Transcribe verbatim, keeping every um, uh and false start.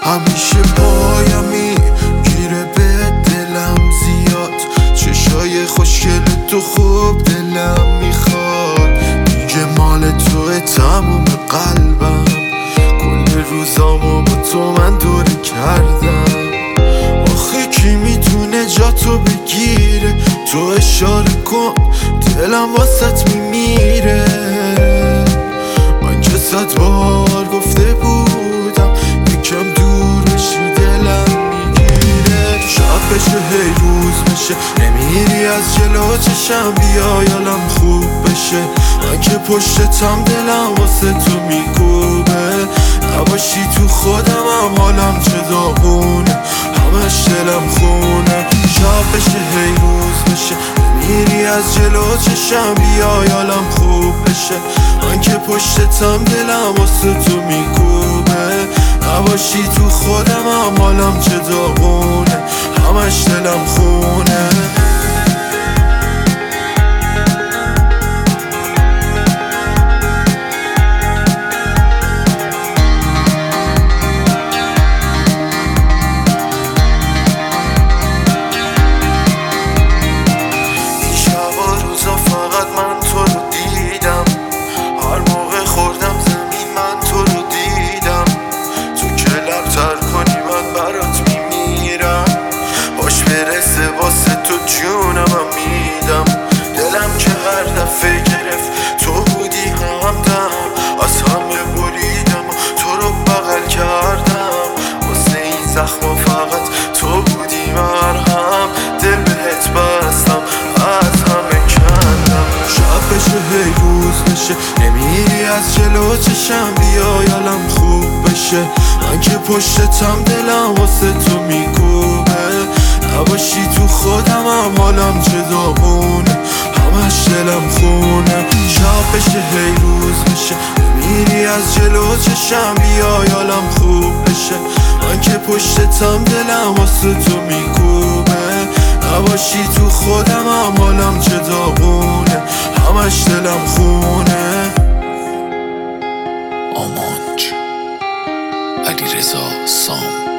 همیشه پایم میگیره به دلم زیاد، چشای خوشگل تو خوب دلم میخواد. دیگه مال توه تموم قلبم، کل روزامو با تو من دوره کردم. آخه کی میتونه جا تو بگیره؟ تو اشاره کن دلم واسط میمیره. من که صد بار گفته بودم یکم دور بشی دلم میگیره. شب بشه هی روز بشه نمیری از جلو چشم، بیا یالم خوب بشه. من که پشتتم دلم واسه تو میکوبه. نباشی تو خودم هم حالم چه داغونه، همش دلم خونه. شب بشه هی روز بشه نمیری از جلو چشم، بیا یالم خوب بشه. من که پشتتم دلم واسه تو میکوبه. نباشی تو خودم هم حالم چه داغونه، همش دلم خونه. واسه تو جونم هم میدم. دلم که هر دفعه گرفت تو بودی همدم، از همه بریدم تو رو بغل کردم. واسه این زخم فقط تو بودی مرهم، دل بهت بستم از همه کندم. شب بشه هی روز بشه نمیری از جلو چشم، بیا یالم خوب بشه. من که پشتتم دلم واسه تو میکوبه. نباشی تو خودم هم حالم چه داغونه، همش دلم خونه. شب بشه هی روز بشه نمیری از جلو چشم، بیا یالم خوب بشه. من که پشتتم دلم واسه تو میکوبه. نباشی تو خودم هم حالم چه داغونه، همش دلم خونه. آمانج علیرضا سام